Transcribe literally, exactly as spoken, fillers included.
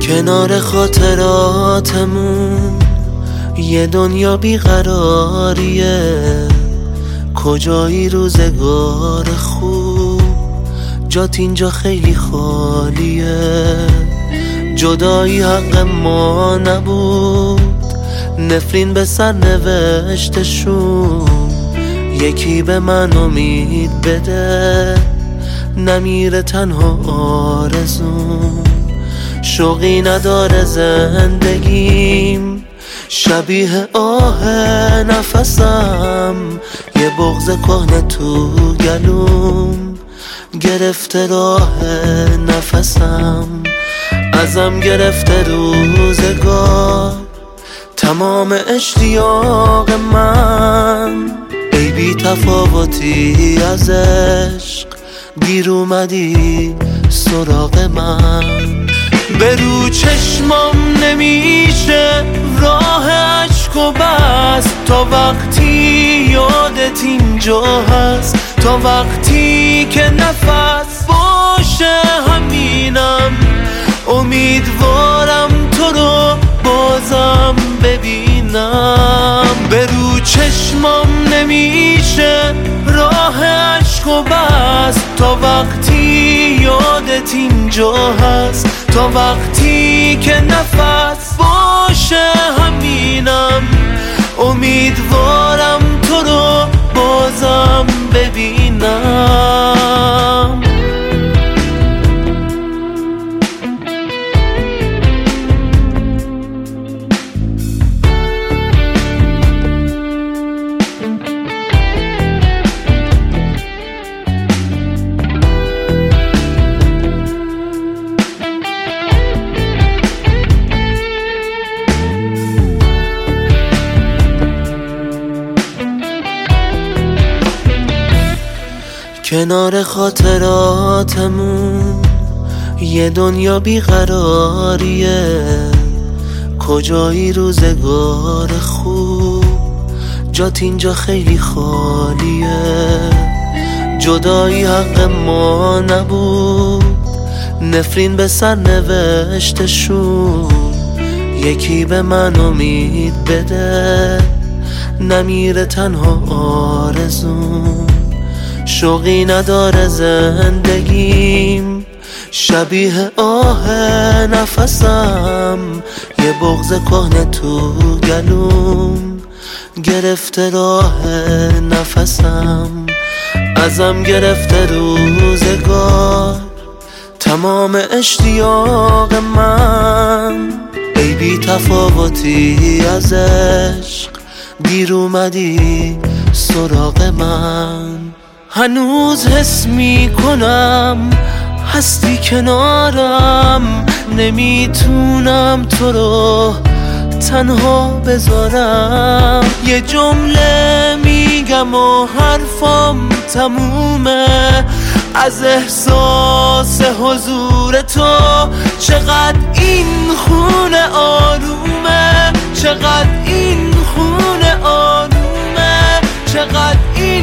کنار خاطراتمون یه دنیا بیقراریه، کجایی روزگار خوب، جات اینجا خیلی خالیه. جدایی حق ما نبود، نفرین به سر نوشتشون. یکی به من امید بده، نمیره تنها آرزون. شوقی نداره زندگیم، شبیه آه نفسم. یه بغض کهنه تو گلوم گرفته راه نفسم. ازم گرفته روزگار تمام اشتیاق من. ای بی تفاوتی از عشق، دیر اومدی سراغ من. به رو چشمام نمیشه راه عشق و بس، تا وقتی یادت اینجا هست، تا وقتی که نفس باشه همینم. امیدوارم تو رو بازم ببینم. به رو چشمام نمیشه راه عشق و بس، تا وقتی یادت اینجا هست، تا وقتی که نفس باشه همینم. امیدوارم تو رو بازم ببینم. کنار خاطراتمون یه دنیا بیقراریه، کجایی روزگار خوب، جات اینجا خیلی خالیه. جدایی حق ما نبود، نفرین به سر نوشتشون. یکی به من امید بده، نمیره تنها آرزون. شوقی نداره زندگیم، شبیه آه نفسم. یه بغض کهنه تو گلوم گرفته راه نفسم. ازم گرفته روزگار تمام اشتیاق من. ای بی تفاوتی از عشق، دیر اومدی سراغ من. هنوز حس می کنم هستی کنارم، نمیتونم تو رو تنها بذارم. یه جمله میگم و حرفم تمومه، از احساس حضور تو. چقدر این خونه آرومه، چقدر این خونه آرومه، چقدر این